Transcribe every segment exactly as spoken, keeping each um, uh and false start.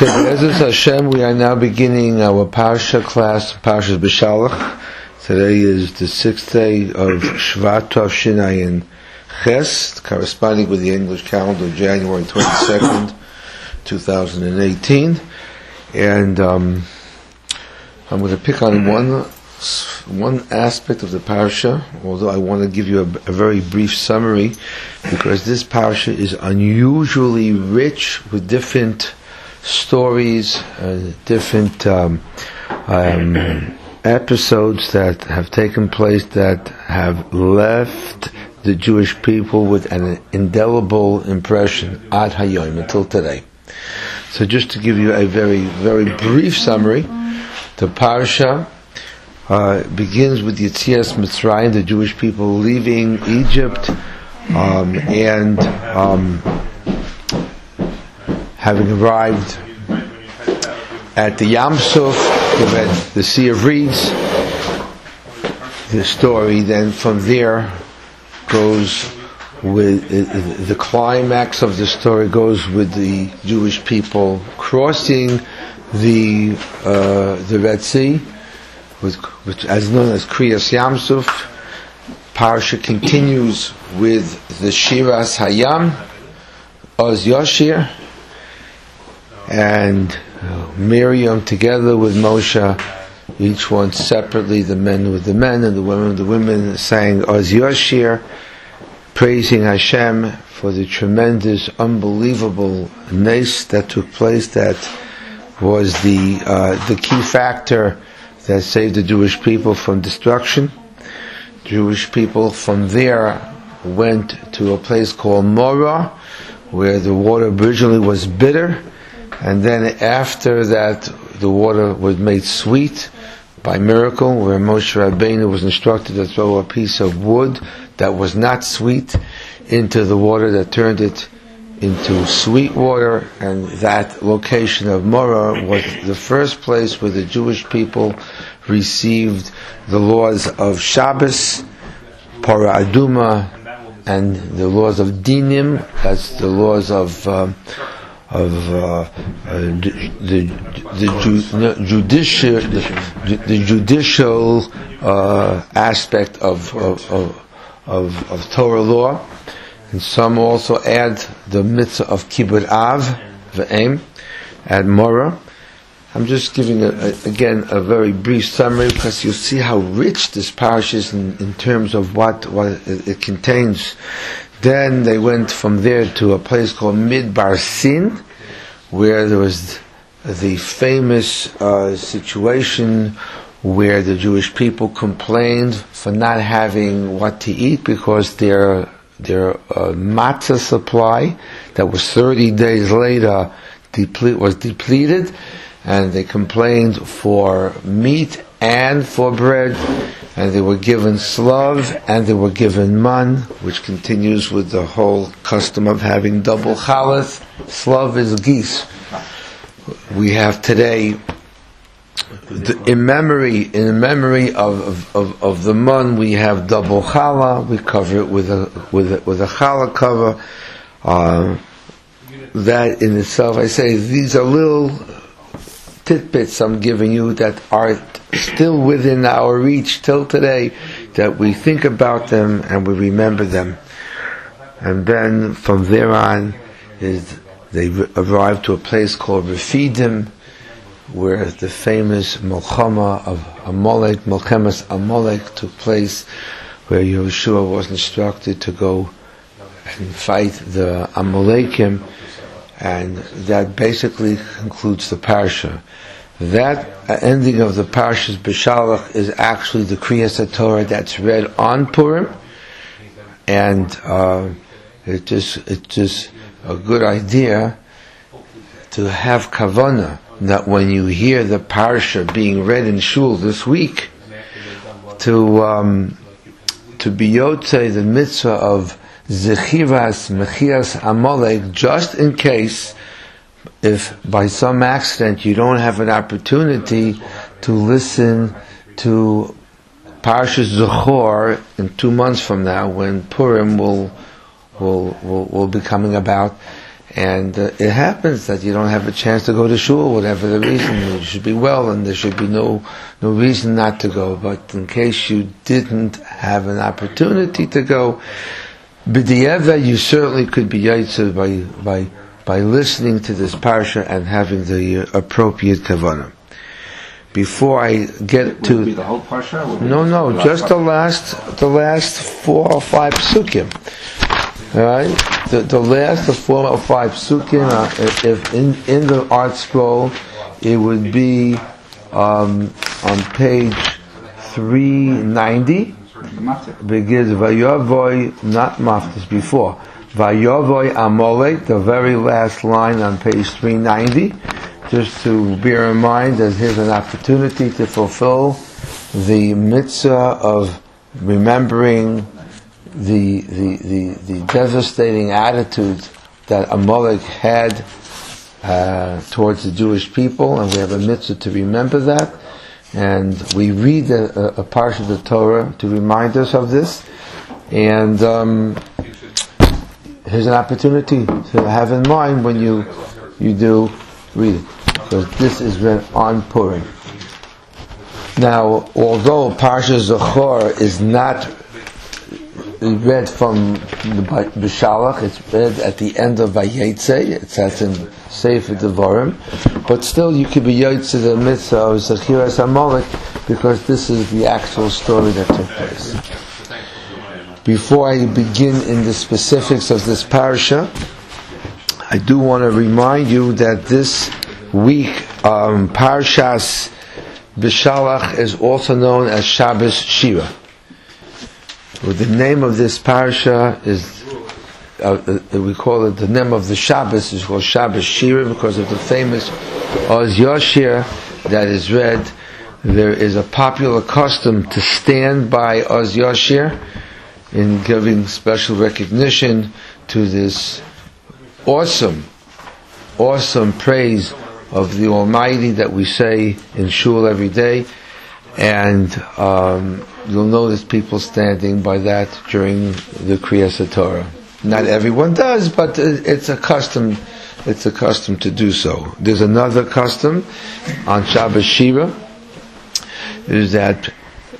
Okay, Be'ezus Hashem, we are now beginning our Parsha class, Parshas Beshalach. Today is the sixth day of Shvat Tavshin Ayin Ches, corresponding with the English calendar of January twenty-second, twenty eighteen. And um, I'm going to pick on one one aspect of the Parsha, although I want to give you a, a very brief summary, because this Parsha is unusually rich with different stories, uh, different um, um, episodes that have taken place that have left the Jewish people with an indelible impression ad hayom, until today. So just to give you a very, very brief summary, the Parsha uh, begins with Yetzias Mitzrayim, the Jewish people leaving Egypt, um, and um, having arrived at the Yam Suf, the, the Sea of Reeds. The story then from there goes with uh, the climax of the story goes with the Jewish people crossing the uh, the Red Sea, with, which as known as Kriyas Yam Suf. Parsha continues with the Shiras Hayam, Oz Yoshir, and uh, Miriam together with Moshe, each one separately, the men with the men and the women with the women, sang Oz Yoshir, praising Hashem for the tremendous, unbelievable nes that took place, that was the uh, the key factor that saved the Jewish people from destruction. Jewish people from there went to a place called Morah, where the water originally was bitter, and then after that the water was made sweet by miracle, where Moshe Rabbeinu was instructed to throw a piece of wood that was not sweet into the water that turned it into sweet water, and that location of Morah was the first place where the Jewish people received the laws of Shabbos, Parah Aduma, and the laws of Dinim. That's the laws of um, of uh, uh, the the, the ju- no, judicial the, the judicial uh, aspect of of, of of of Torah law. And some also add the mitzvah of Kibbud Av, V'em, at Morah. I'm just giving, a, a, again, a very brief summary, because you'll see how rich this parish is in, in terms of what, what it, it contains. Then they went from there to a place called Midbar Sin, where there was the famous uh, situation where the Jewish people complained for not having what to eat because their their uh, matzah supply that was thirty days later deple- was depleted, and they complained for meat and for bread, and they were given slav and they were given man, which continues with the whole custom of having double challah. Slav is geese. We have today, in memory, in memory of, of, of the man, we have double challah. We cover it with a with a, with a challah cover. Uh, that in itself, I say, these are little tidbits I'm giving you that are still within our reach till today, that we think about them and we remember them. And then from there on, is they arrived to a place called Refidim, where the famous Milchama of Amalek, Milchemas Amalek, took place, where Yehoshua was instructed to go and fight the Amalekim, and that basically concludes the Parsha. That ending of the Parshas Beshalach is actually the Kriyas HaTorah that's read on Purim, and uh, it just it's just a good idea to have kavanah, that when you hear the Parsha being read in Shul this week, to um, to be yotzei the mitzvah of Zechiras Mechias Amalek, just in case, if by some accident you don't have an opportunity to listen to Parshas Zechor in two months from now, when Purim will will will, will be coming about. And uh, it happens that you don't have a chance to go to shul, whatever the reason. You should be well, and there should be no no reason not to go. But in case you didn't have an opportunity to go, b'di'eva, you certainly could be yaitzer by by by listening to this parsha and having the uh, appropriate kavanah. Before I get Would to it be the whole parsha? Would it no be no the just last the last the last four or five psukim. All right, the the last of four or five psukim. Uh, if, if in in the art scroll, it would be um, on page three ninety. Begins Vayavoy, not Maftis, before Vayavoy Amalek, the very last line on page three ninety. Just to bear in mind that here's an opportunity to fulfill the mitzvah of remembering the the, the, the devastating attitude that Amalek had uh, towards the Jewish people, and we have a mitzvah to remember that. And we read a, a part of the Torah to remind us of this. And um, here's an opportunity to have in mind when you you do read it, because this is read on Purim. Now, although Parsha Zachor is not read from the Bishalach, it's read at the end of Vayetze, it says in Sefer Devarim, but still you could be Yotze the mitzvah of Zachiras Amalek, because this is the actual story that took place. Before I begin in the specifics of this parasha, I do want to remind you that this week um, Parshas Bishalach is also known as Shabbos Shira. Well, the name of this parasha is, uh, uh, we call it, the name of the Shabbos is called Shabbos Shira because of the famous Oz Yashir that is read. There is a popular custom to stand by Oz Yashir in giving special recognition to this awesome, awesome praise of the Almighty that we say in shul every day. And um, you'll notice people standing by that during the Kriyas Torah. Not everyone does, but it's a custom. It's a custom to do so. There's another custom on Shabbos Shira, is that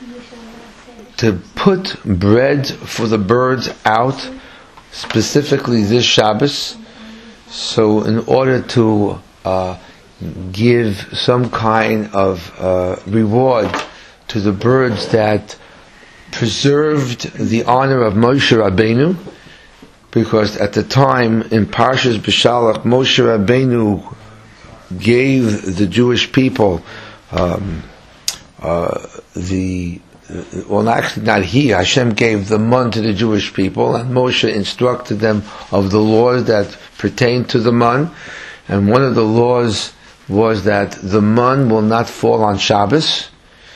to put bread for the birds out, specifically this Shabbos. So, in order to uh, give some kind of uh, reward to the birds that preserved the honor of Moshe Rabbeinu, because at the time in Parshas Bishalach, Moshe Rabbeinu gave the Jewish people um, uh, the well, actually not he, Hashem gave the mun to the Jewish people, and Moshe instructed them of the laws that pertain to the mun, and one of the laws was that the mun will not fall on Shabbos.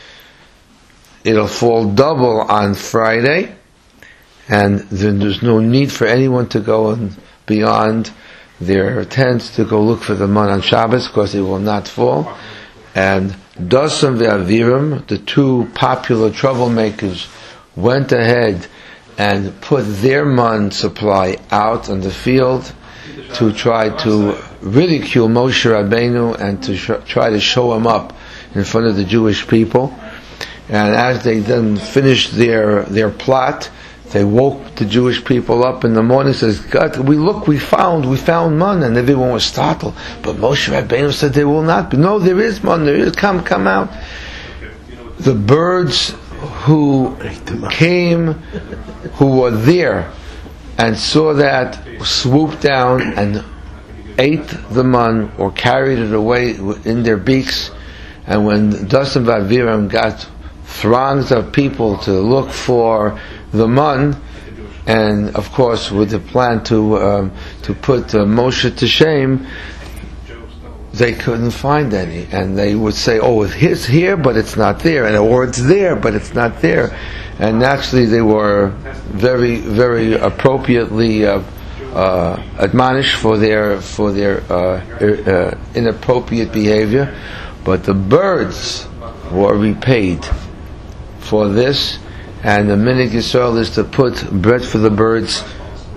It'll fall double on Friday, and then there's no need for anyone to go and beyond their tents to go look for the mun on Shabbos, because it will not fall. And Dosam ve'Aviram, the two popular troublemakers, went ahead and put their mun supply out on the field to try to ridicule Moshe Rabbeinu and to sh- try to show him up in front of the Jewish people. And as they then finished their their plot, they woke the Jewish people up in the morning. Says, God, we look, we found, we found man, and everyone was startled. But Moshe Rabbeinu said, there will not be. No, there is man. There is. Come, come out. The birds who came, who were there, and saw that, swooped down and ate the man or carried it away in their beaks. And when Dosam Vaviram got throngs of people to look for the mun, and of course with the plan to um, to put uh, Moshe to shame, they couldn't find any, and they would say, "Oh, it's here, but it's not there," and or "It's there, but it's not there." And naturally, they were very, very appropriately uh, uh, admonished for their for their uh, uh, inappropriate behavior. But the birds were repaid for this, and the Minig Yisrael is to put bread for the birds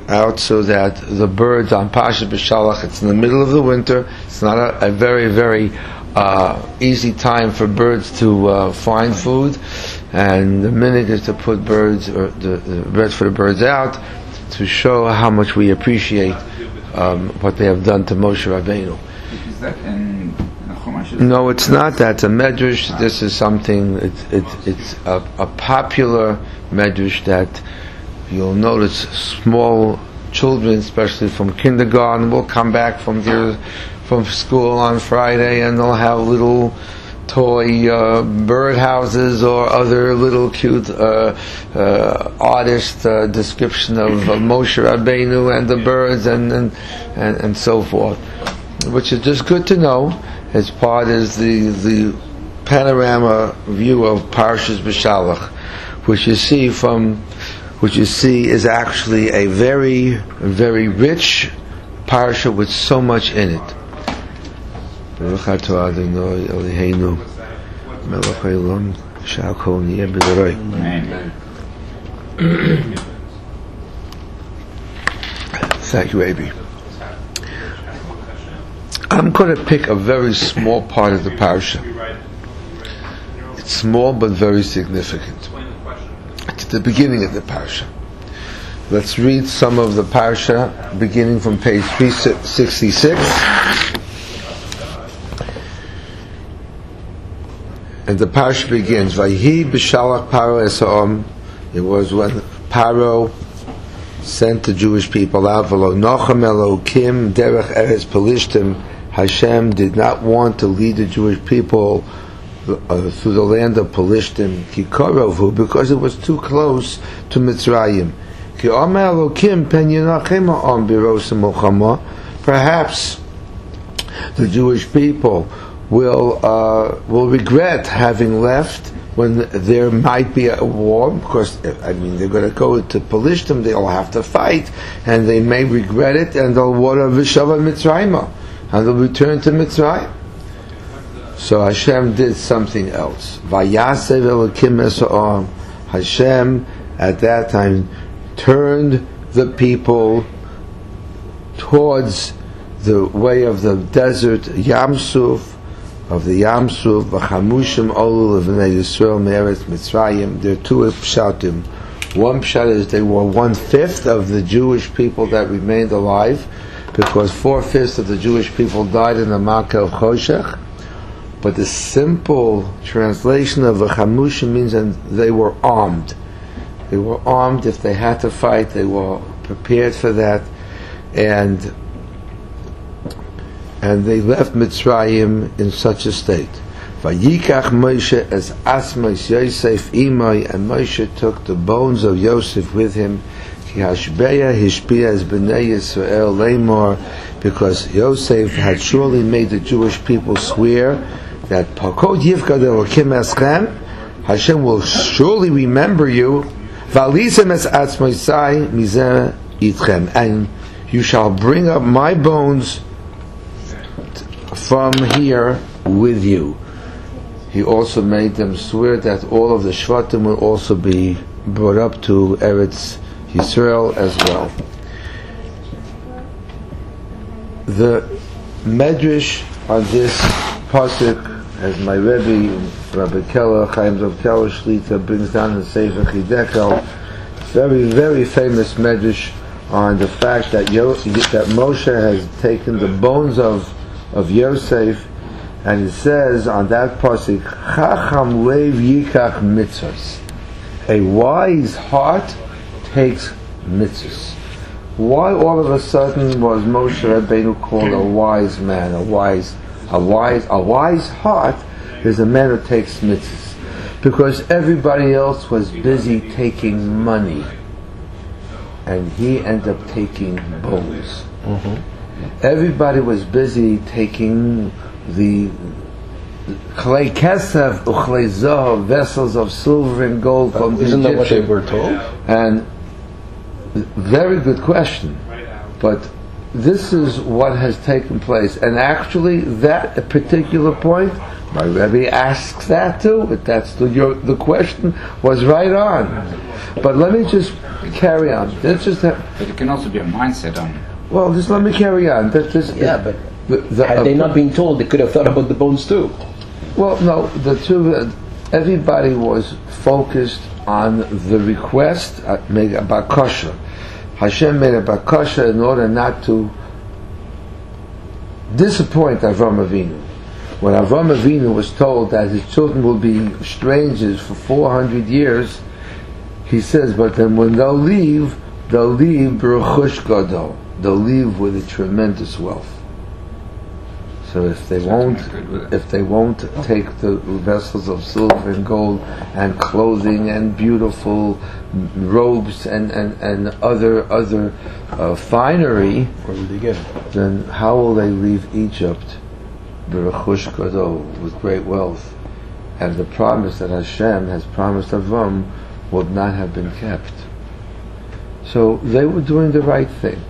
out so that the birds on Parshas B'Shalach, it's in the middle of the winter, it's not a, a very, very uh, easy time for birds to uh, find food, and the minute is to put birds, or the, the bread for the birds out, to show how much we appreciate um, what they have done to Moshe Rabbeinu. Is that in the Chumash? No, it's not. That's a medrash. This is something, it's, it's, it's a, a popular medrash that you'll notice small children, especially from kindergarten, will come back from their from school on Friday, and they'll have little toy uh, bird houses or other little cute uh, uh, artist uh, description of uh, Moshe Rabbeinu and the birds and and, and and so forth, which is just good to know. As part is the the panorama view of Parshas B'Shalach, which you see from. Which you see is actually a very, very rich parsha with so much in it. Thank you, Abi. I'm going to pick a very small part of the parsha. It's small but very significant. The beginning of the parsha. Let's read some of the parsha, beginning from page three sixty-six. And the parsha begins, Vayhi b'shalach Paro esa'om. It was when Paro sent the Jewish people out, V'lo nochem Elokim derech eretz Pelishtim. Hashem did not want to lead the Jewish people Uh, through the land of Pelishtim, Kikarovu, because it was too close to Mitzrayim. Perhaps the Jewish people will uh, will regret having left when there might be a war. Because I mean, they're going to go to Pelishtim, they'll have to fight, and they may regret it, and they'll water V'shava Mitzrayim, and they'll return to Mitzrayim. So Hashem did something else. Vayasev Elokim esa'am. Hashem at that time turned the people towards the way of the desert, Yamsuf, of the Yamsuf, V'chamushim olu l'vnei Yisrael me'eretz Mitzrayim. There are two pshatim. One pshat is they were one-fifth of the Jewish people that remained alive, because four-fifths of the Jewish people died in the Makkah of Choshech. But the simple translation of V'chamushim means that they were armed. They were armed. If they had to fight, they were prepared for that, and and they left Mitzrayim in such a state. Vayikach Moshe as asmos Yosef imay, and Moshe took the bones of Yosef with him. Ki hashbeya hishpia as bnei Yisrael leimor, because Yosef had surely made the Jewish people swear that Pakod Yivkad Elokim Eschem, Hashem will surely remember you, Valisem es Atzmoisai Mizeh Itchem, and you shall bring up my bones from here with you. He also made them swear that all of the Shvatim will also be brought up to Eretz Yisrael as well. The Medrash on this pasuk, as my Rebbe, Rabbi Keller, Chaim Dov Keller Shlita, brings down in Sefer Chidekel, very, very famous medrash on the fact that Yo, that Moshe has taken the bones of of Yosef, and it says on that pasuk, Chacham Lev Yikach Mitzvos. A wise heart takes mitzvahs. Why all of a sudden was Moshe Rabbeinu called a wise man, a wise A wise, a wise heart is a man who takes mitzvahs, because everybody else was busy taking money, and he ended up taking bones. Mm-hmm. Everybody was busy taking the klei kesef, uchlei zahav, vessels of silver and gold from the Egyptian. Isn't that what they were told? And very good question, but this is what has taken place, and actually that particular point My Rebbe asks that too, but that's the, your, the question was right on. But let me just carry on. Let's just have, But it can also be a mindset on. well, just let me carry on. That, this, Yeah, but the, the, had they not been told, they could have thought about the bones too. Well, no, the two, everybody was focused on the request, uh, made a bakasha. Hashem made a bakasha in order not to disappoint Avram Avinu. When Avram Avinu was told that his children will be strangers for four hundred years, he says, but then when they'll leave, they'll leave b'rechush gadol. They'll leave with a tremendous wealth. So if they won't, if they won't take the vessels of silver and gold and clothing and beautiful robes and, and, and other other uh, finery, Where would they get it? then how will they leave Egypt, b'rechush gadol, with great wealth? And the promise that Hashem has promised Avram would not have been kept. So they were doing the right thing.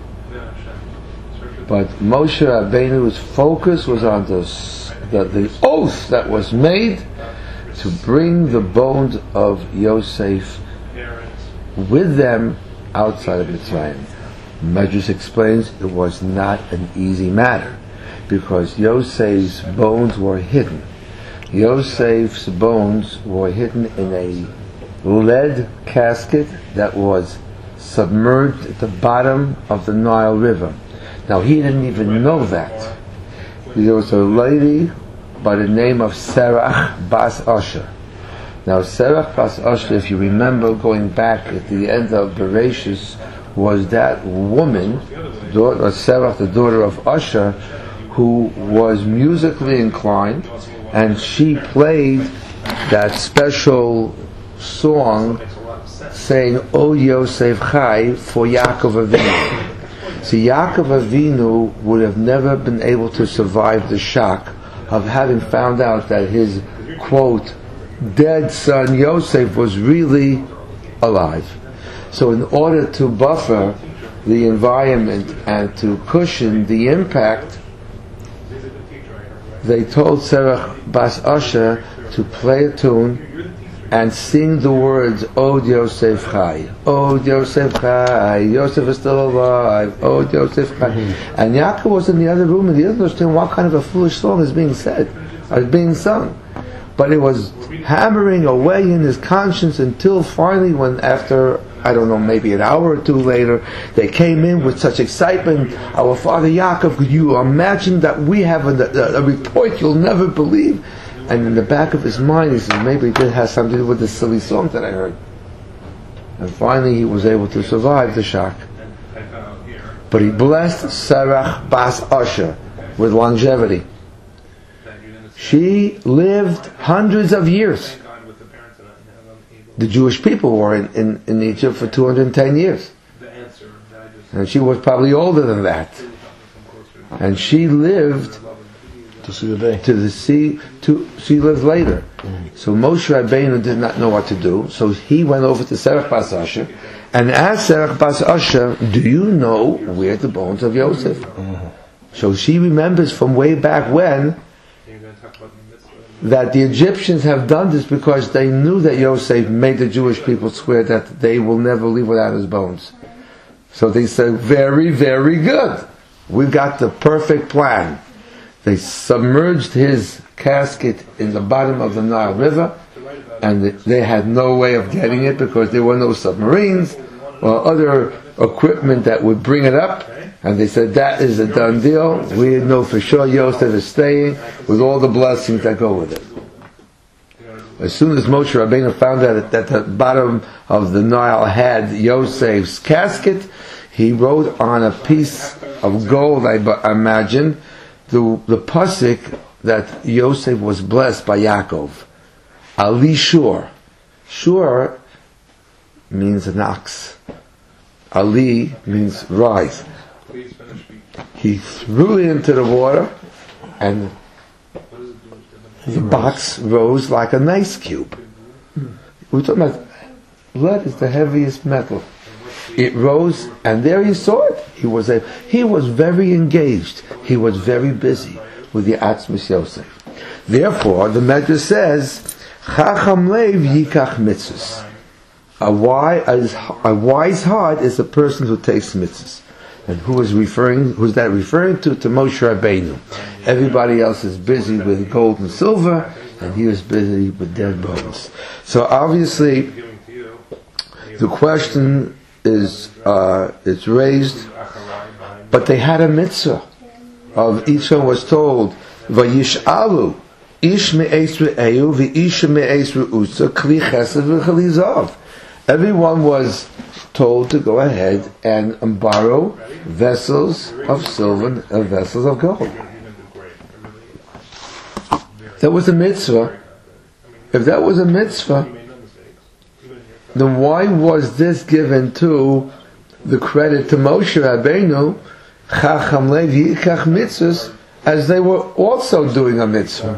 But Moshe Rabbeinu's focus was on the, the, the oath that was made to bring the bones of Yosef with them outside of Mitzrayim. Medrash explains it was not an easy matter because Yosef's bones were hidden. Yosef's bones were hidden in a lead casket that was submerged at the bottom of the Nile River. Now he didn't even know that. There was a lady by the name of Serach Bas Asher. Now Serach Bas Asher, if you remember going back at the end of Bereshis, was that woman, daughter, Serach, the daughter of Asher, who was musically inclined, and she played that special song saying O Yosef Chai for Yaakov Avinu. See, Yaakov Avinu would have never been able to survive the shock of having found out that his, quote, dead son Yosef was really alive. So in order to buffer the environment and to cushion the impact, they told Serach Bas Asher to play a tune and sing the words, O Yosef Chai, O Yosef Chai, Yosef is still alive, O Yosef Chai. Mm-hmm. And Yaakov was in the other room and he didn't understand what kind of a foolish song is being said, or is being sung. But it was hammering away in his conscience until finally when after, I don't know, maybe an hour or two later, they came in with such excitement. Our father Yaakov, could you imagine that we have a, a, a report you'll never believe? And in the back of his mind, he says, maybe it did have something to do with this silly song that I heard. And finally, he was able to survive the shock. But he blessed Serach Bas Asher with longevity. She lived hundreds of years. The Jewish people were in, in, in Egypt for two hundred ten years. And she was probably older than that. And she lived to see the day. To the sea, to she lived later. Mm-hmm. So Moshe Rabbeinu did not know what to do. So he went over to Serach Bas Asher and asked Serach Bas Asher, "Do you know where the bones of Yosef?" Mm-hmm. So she remembers from way back when that the Egyptians have done this because they knew that Yosef made the Jewish people swear that they will never leave without his bones. So they said, "Very, very good. We've got the perfect plan." They submerged his casket in the bottom of the Nile River, and they had no way of getting it because there were no submarines or other equipment that would bring it up. And they said, that is a done deal. We know for sure Yosef is staying with all the blessings that go with it. As soon as Moshe Rabbeinu found out that the bottom of the Nile had Yosef's casket, he wrote on a piece of gold, I imagine, The, the pasuk that Yosef was blessed by Yaakov. Ali Shur. Shur means an ox. Ali means rise. He threw it into the water and the box rose like an ice cube. We're talking about lead is the heaviest metal. It rose, and there he saw it. He was a, he was very engaged. He was very busy. with the Atzmus Yosef. Therefore, the Medrash says, Chacham Lev Yikach Mitzvahs. A wise, a wise heart is a person who takes mitzvahs. And who is referring? Who's that referring to? To Moshe Rabbeinu. Everybody else is busy with gold and silver, and he was busy with dead bones. So obviously, the question is uh, it's raised, but they had a mitzvah. Of each one was told, "Vayish'alu ish me'es re'eu v'ish me'es re'usa kli chesed v'chalizav." Everyone was told to go ahead and borrow vessels of silver and vessels of gold. That was a mitzvah. If that was a mitzvah, then why was this given to the credit to Moshe Rabbeinu, Chacham Lev Yikach Mitzvahs, as they were also doing a mitzvah?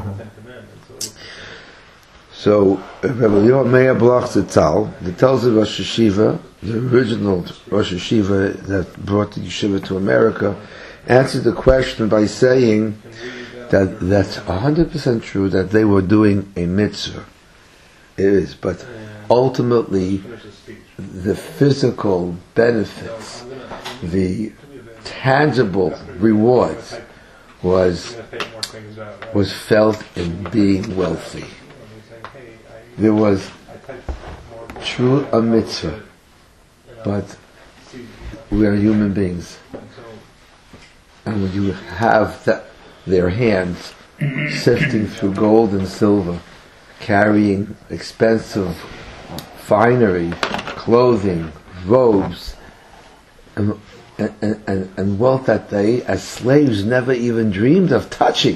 So, Rabbi Yoel Meir Bloch Zitzal, that tells the Rosh Yeshiva, the original Rosh Yeshiva that brought the yeshiva to America, answered the question by saying that that's one hundred percent true that they were doing a mitzvah. It is, but ultimately the physical benefits, the tangible rewards was was felt in being wealthy. There was true a mitzvah, but we are human beings, and when you have that, their hands sifting through gold and silver, carrying expensive finery, clothing, robes, and, and, and, and wealth that they, as slaves, never even dreamed of touching.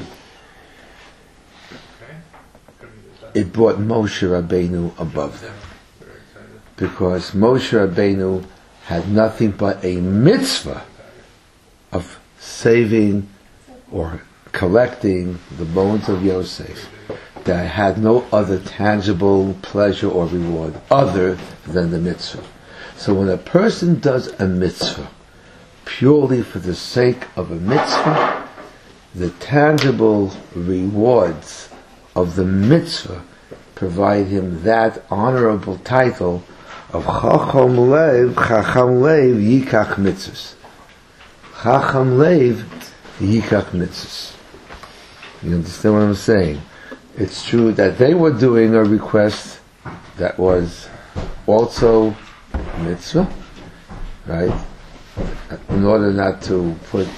It brought Moshe Rabbeinu above them. Because Moshe Rabbeinu had nothing but a mitzvah of saving or collecting the bones of Yosef, that had no other tangible pleasure or reward other than the mitzvah. So when a person does a mitzvah purely for the sake of a mitzvah, the tangible rewards of the mitzvah provide him that honorable title of Chacham Lev, Chacham Lev Yikach Mitzvahs. Chacham Lev Yikach Mitzvahs. You understand what I'm saying? It's true that they were doing a request that was also mitzvah, right? In order not to put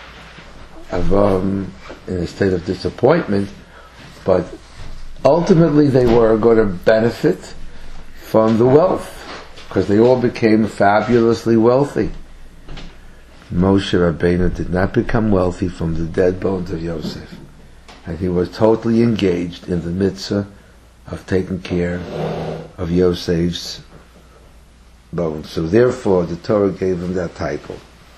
Avram in a state of disappointment, but ultimately they were going to benefit from the wealth, because they all became fabulously wealthy. Moshe Rabbeinu did not become wealthy from the dead bones of Yosef, and he was totally engaged in the mitzvah of taking care of Yosef's bones. So therefore the Torah gave him that title.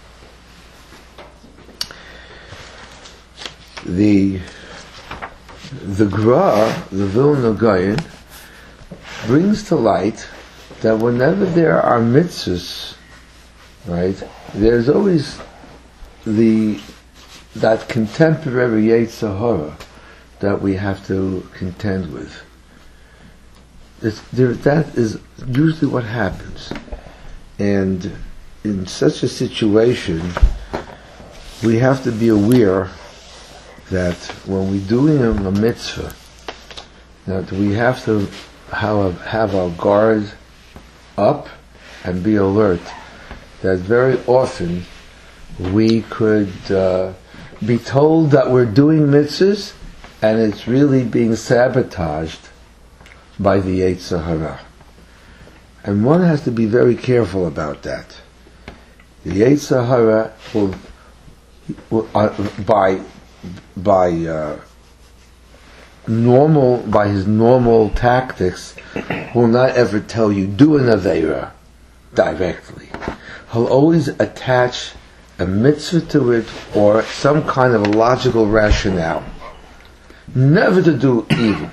The the Gra, the Vilna Gaon, brings to light that whenever there are mitzvahs, right, there's always the that contemporary Yetzer Hara that we have to contend with. It's, there, that is usually what happens. And in such a situation, we have to be aware that when we're doing a, a mitzvah, that we have to have, have our guard up and be alert. That very often we could uh, be told that we're doing mitzvahs and it's really being sabotaged by the Yetzer Hara. And one has to be very careful about that. The Yetzer Hara will, will uh, by by uh, normal by his normal tactics, will not ever tell you do an aveira directly. He'll always attach a mitzvah to it or some kind of a logical rationale. Never to do evil.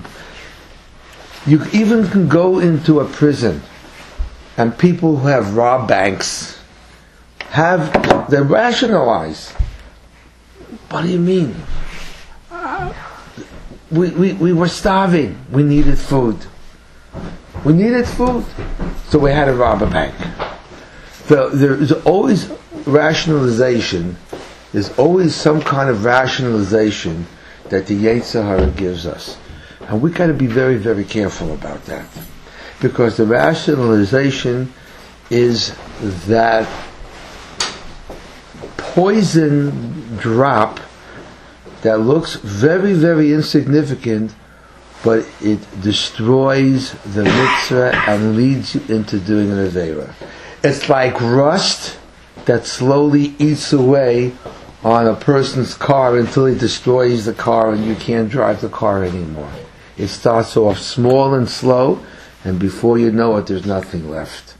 You even can go into a prison and people who have robbed banks have, they rationalize. What do you mean? we, we, we were starving. We needed food. We needed food. So we had to rob a bank. The, there is always rationalization. There's always some kind of rationalization that the Yetzer Hara gives us. And we got to be very, very careful about that. Because the rationalization is that poison drop that looks very, very insignificant, but it destroys the mitzvah and leads you into doing an aveira. It's like rust that slowly eats away on a person's car until it destroys the car and you can't drive the car anymore. It starts off small and slow, and before you know it, there's nothing left.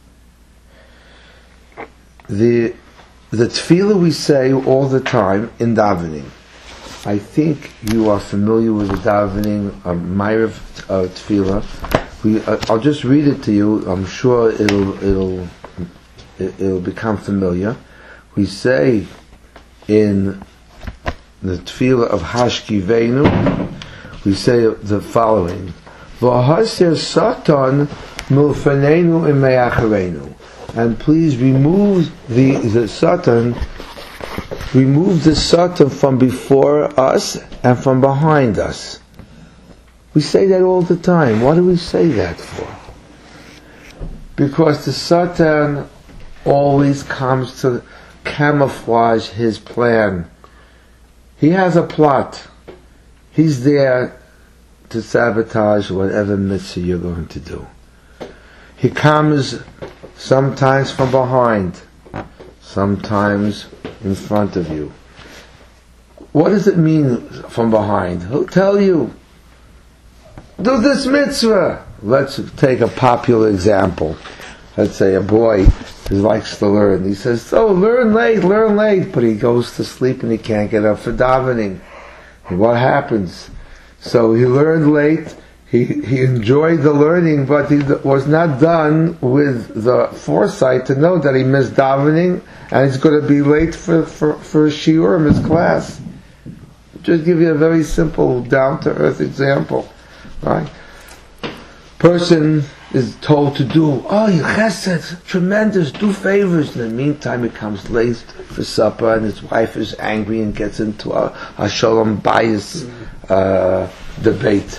The the tefillah we say all the time in davening. I think you are familiar with the davening of Ma'ariv uh, tefillah. We, uh, I'll just read it to you. I'm sure it'll it'll it'll become familiar. We say in the tefillah of Hashkivenu, we say the following: V'hasir satan milfanenu imeacharenu, and please remove the the satan, remove the satan from before us and from behind us. We say that all the time. What do we say that for? Because the satan always comes to camouflage his plan. He has a plot. He's there to sabotage whatever mitzvah you're going to do. He comes sometimes from behind, sometimes in front of you. What does it mean from behind? He'll tell you, do this mitzvah. Let's take a popular example. Let's say a boy who likes to learn. He says, oh, learn late, learn late. But he goes to sleep and he can't get up for davening. And what happens? So he learned late, he, he enjoyed the learning, but he was not done with the foresight to know that he missed davening and he's going to be late for, for, for a shiur in his class. Just give you a very simple, down-to-earth example. Right? Person is told to do, oh, you chesed, tremendous, do favors. In the meantime, he comes late for supper and his wife is angry and gets into a, a shalom bias uh, debate.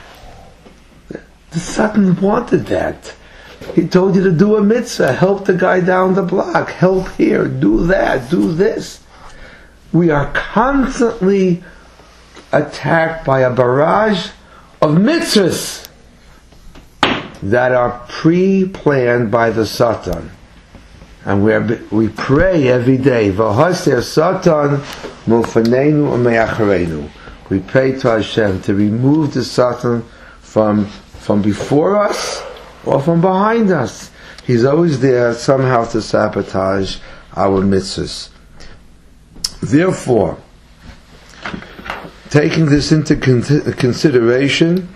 The Satan wanted that. He told you to do a mitzvah, help the guy down the block, help here, do that, do this. We are constantly attacked by a barrage of mitzvahs that are pre-planned by the Satan. And we, are, we pray every day, V'hasir Satan milfanenu u'me'acharenu. We pray to Hashem to remove the Satan from, from before us or from behind us. He's always there somehow to sabotage our mitzvahs. Therefore, taking this into con- consideration,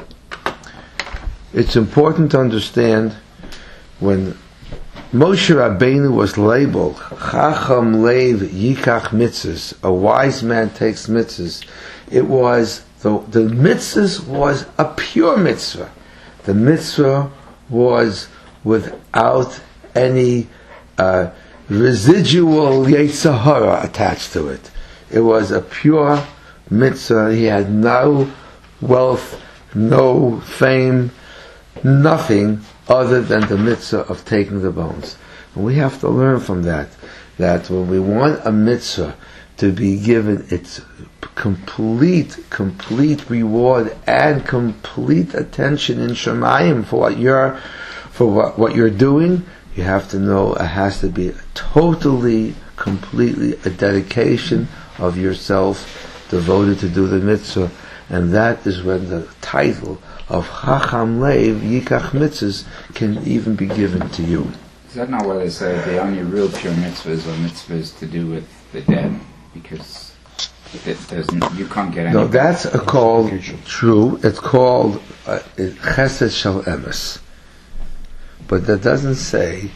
it's important to understand when Moshe Rabbeinu was labeled Chacham Lev Yikach Mitzvahs, a wise man takes mitzvahs. It was the the mitzvahs was a pure mitzvah. The mitzvah was without any uh, residual Yetzer Hara attached to it. It was a pure mitzvah. He had no wealth, no fame, nothing other than the mitzvah of taking the bones. And we have to learn from that, that when we want a mitzvah to be given its complete, complete reward and complete attention in Shemayim for what you're, for what, what you're doing, you have to know it has to be totally, completely a dedication of yourself devoted to do the mitzvah. And that is when the title of Chacham Lev Yikach Mitzvahs can even be given to you. Is that not what they say? The only real pure mitzvahs are mitzvahs to do with the dead, because it doesn't. You can't get any. No, that's a called true. It's called uh, Chesed Shel Emes, but that doesn't say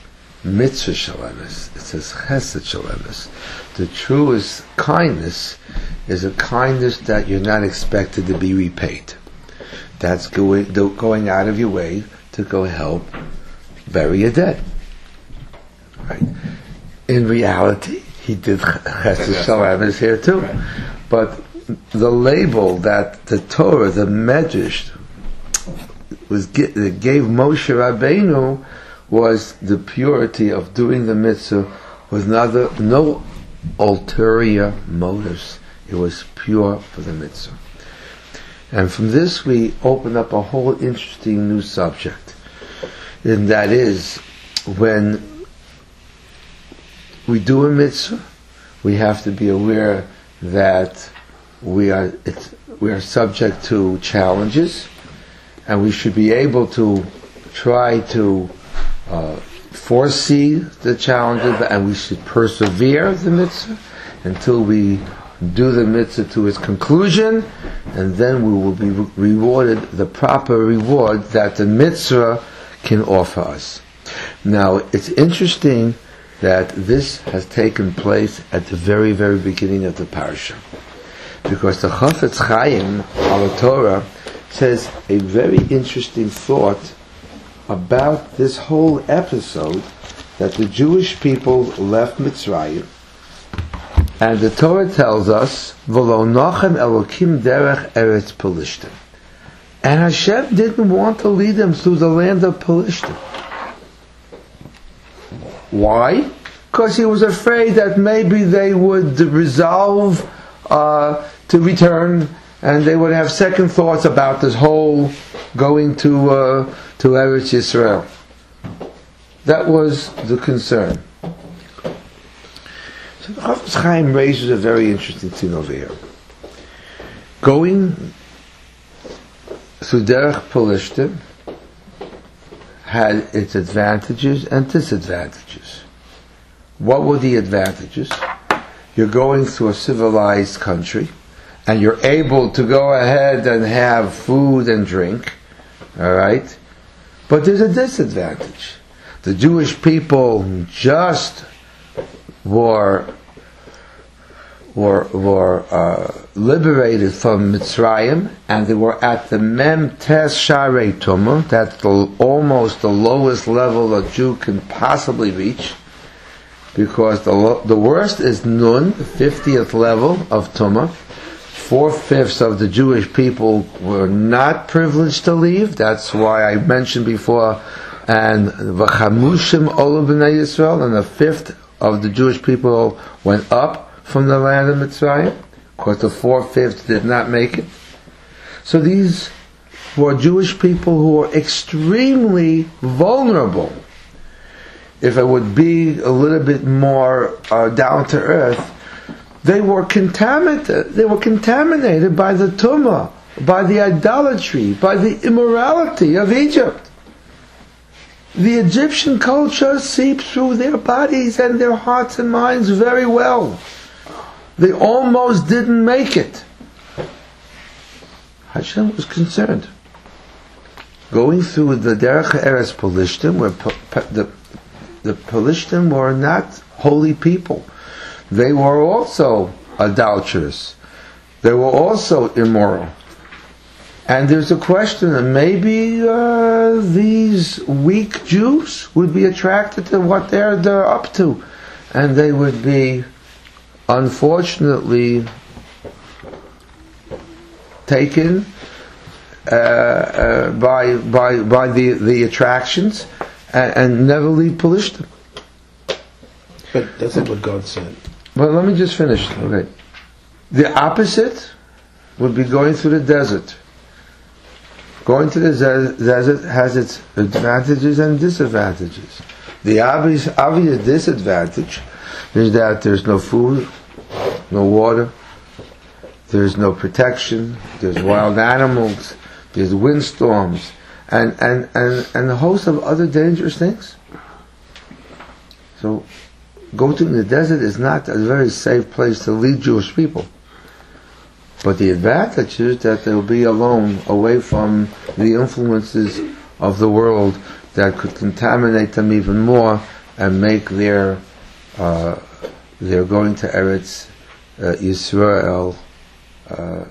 mitzvah shalemis. It says chesed shalemis. The truest kindness is a kindness that you're not expected to be repaid. That's going, going out of your way to go help bury a dead. Right? In reality, he did chesed shalemis here too. Right. But the label that the Torah, the Medrash, was that gave Moshe Rabbeinu was the purity of doing the mitzvah with no, no ulterior motives. It was pure for the mitzvah. And from this we open up a whole interesting new subject. And that is, when we do a mitzvah, we have to be aware that we are it's, we are subject to challenges, and we should be able to try to uh, foresee the challenges, and we should persevere the mitzvah until we do the mitzvah to its conclusion, and then we will be re- rewarded the proper reward that the mitzvah can offer us. Now, it's interesting that this has taken place at the very, very beginning of the parasha, because the Chafetz Chaim al Torah says a very interesting thought about this whole episode, that the Jewish people left Mitzrayim, and the Torah tells us, "V'lo nochem Elokim derech eretz Pelishtim," and Hashem didn't want to lead them through the land of Pelishtim. Why? Because he was afraid that maybe they would resolve uh, to return, and they would have second thoughts about this whole going to uh, to Eretz Yisrael. That was the concern. So the Chafetz Chaim raises a very interesting thing over here. Going through Derech Pelishtim had its advantages and disadvantages. What were the advantages? You're going through a civilized country, and you're able to go ahead and have food and drink, all right? But there's a disadvantage. The Jewish people just were were were uh, liberated from Mitzrayim, and they were at the Mem Tes Sharei Tumah. That's the, almost the lowest level a Jew can possibly reach, because the lo- the worst is Nun, the fiftieth level of Tumah. Four-fifths of the Jewish people were not privileged to leave. That's why I mentioned before, and V'chamushim Olu B'nai Yisrael, and a fifth of the Jewish people went up from the land of Mitzrayim, because the four-fifths did not make it. So these were Jewish people who were extremely vulnerable. If it would be a little bit more uh, down to earth, they were contaminated. They were contaminated by the tumah, by the idolatry, by the immorality of Egypt. The Egyptian culture seeped through their bodies and their hearts and minds very well. They almost didn't make it. Hashem was concerned. Going through the Derech Eretz Pelishtim, where the the Pelishtim were not holy people. They were also adulterous. They were also immoral. And there's a question that maybe uh, these weak Jews would be attracted to what they're, they're up to. And they would be, unfortunately, taken uh, uh, by by by the, the attractions and, and never leave Pelishtim. But that's not what God said. Well, let me just finish. Okay. The opposite would be going through the desert. Going to the des- desert has its advantages and disadvantages. The obvious, obvious disadvantage is that there's no food, no water, there's no protection, there's wild animals, there's windstorms, and, and, and, and a host of other dangerous things. So, go to the desert is not a very safe place to lead Jewish people. But the advantage is that they'll be alone, away from the influences of the world that could contaminate them even more and make their uh, their going to Eretz uh, Yisrael. Uh,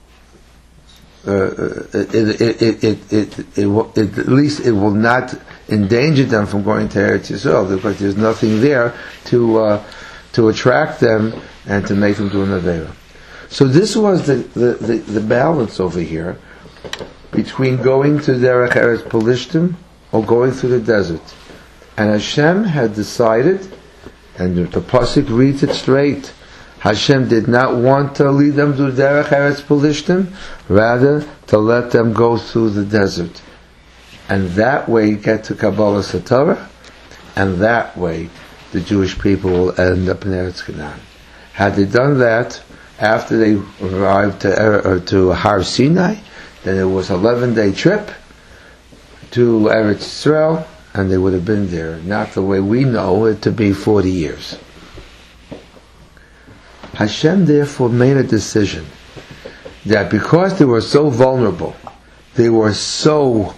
uh, it, it, it, it, it, it, it, will, it, at least it will not endanger them from going to Eretz Yisrael, because there's nothing there to uh, to attract them and to make them do an Aveira. So this was the, the, the, the balance over here between going to Derech Eretz Pelishtim or going through the desert. And Hashem had decided, and the Pasuk reads it straight, Hashem did not want to lead them to Derech Eretz Pelishtim, rather to let them go through the desert. And that way get to Kabbalah Satorah, and that way the Jewish people will end up in Eretz Canaan. Had they done that after they arrived to, er, to Har Sinai, then it was an eleven-day trip to Eretz Yisrael, and they would have been there, not the way we know it to be forty years. Hashem therefore made a decision that because they were so vulnerable, they were so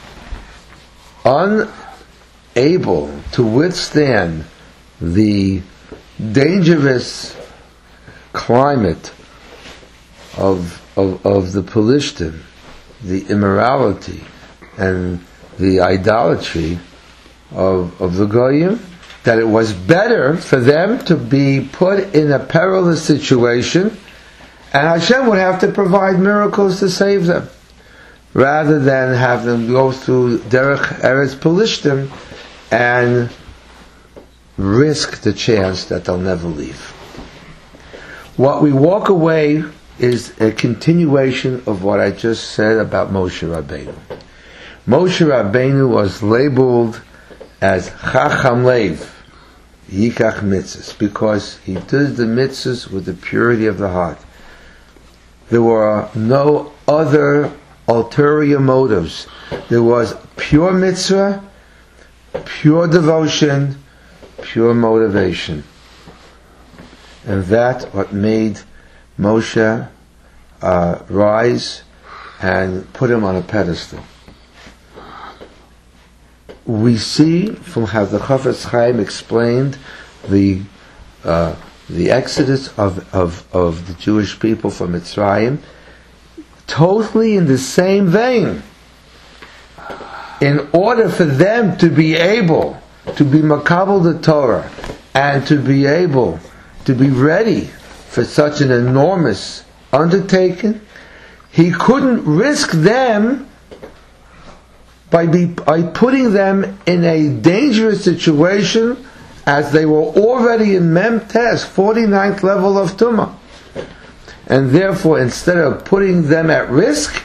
unable to withstand the dangerous climate of of, of the Pelishtim, the immorality and the idolatry of of the Goyim, that it was better for them to be put in a perilous situation, and Hashem would have to provide miracles to save them, rather than have them go through Derech Eretz Pelishtim and risk the chance that they'll never leave. What we walk away is a continuation of what I just said about Moshe Rabbeinu. Moshe Rabbeinu was labeled as Chacham Lev, Yikach Mitzvahs, because he did the mitzvahs with the purity of the heart. There were no other ulterior motives. There was pure mitzvah, pure devotion, pure motivation. And that what made Moshe uh, rise and put him on a pedestal. We see from how the Chafetz Chaim explained the uh, the exodus of, of, of the Jewish people from Mitzrayim, totally in the same vein. In order for them to be able to be makabel the Torah and to be able to be ready for such an enormous undertaking, he couldn't risk them by, be, by putting them in a dangerous situation, as they were already in Mem Tes, forty-ninth level of Tumah. And therefore, instead of putting them at risk,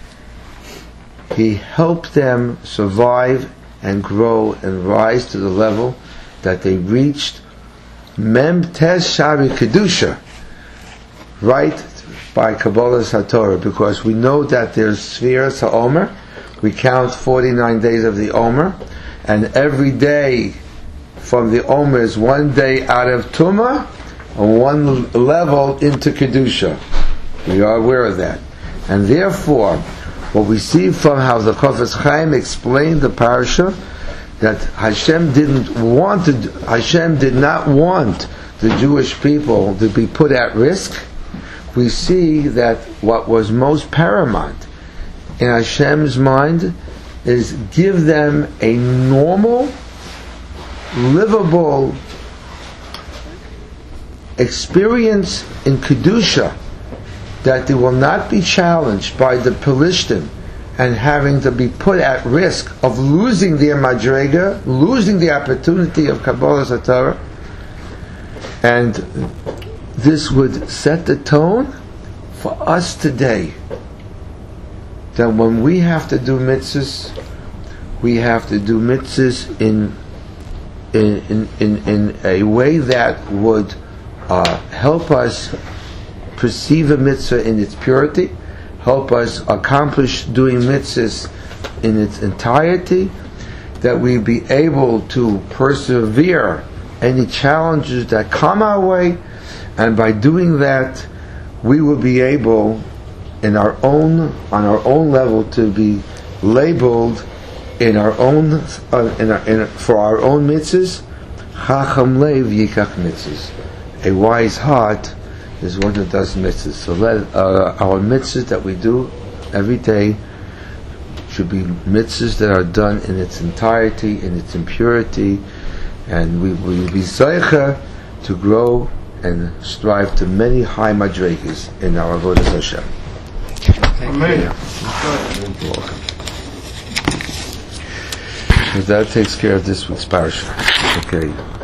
he helped them survive and grow and rise to the level that they reached Mem Tes Shari Kedusha, right by Kabbalah Satorah, because we know that there's Sfiras HaOmer. We count forty-nine days of the Omer, and every day from the Omer is one day out of Tumah and one level into Kedusha. We are aware of that. And therefore, what we see from how the Chafetz Chaim explained the parasha, that Hashem didn't want to, Hashem did not want the Jewish people to be put at risk. We see that what was most paramount in Hashem's mind is give them a normal, livable experience in Kedusha, that they will not be challenged by the Pelishtim and having to be put at risk of losing their madrega, losing the opportunity of Kabbalah Satorah. And this would set the tone for us today, that when we have to do mitzvahs, we have to do mitzvahs in in in, in, in a way that would uh, help us perceive a mitzvah in its purity, help us accomplish doing mitzvahs in its entirety, that we be able to persevere any challenges that come our way, and by doing that, we will be able, in our own, on our own level, to be labeled in our own, uh, in our, in, for our own mitzvahs Chacham Lev Yikach Mitzvahs. A wise heart is one who does mitzvahs. So let uh, our mitzvahs that we do every day should be mitzvahs that are done in its entirety, in its impurity, and we will be zeicha to grow and strive to many high madrigas in our Avodas Hashem. Amen. So that takes care of this week's parasha. Okay.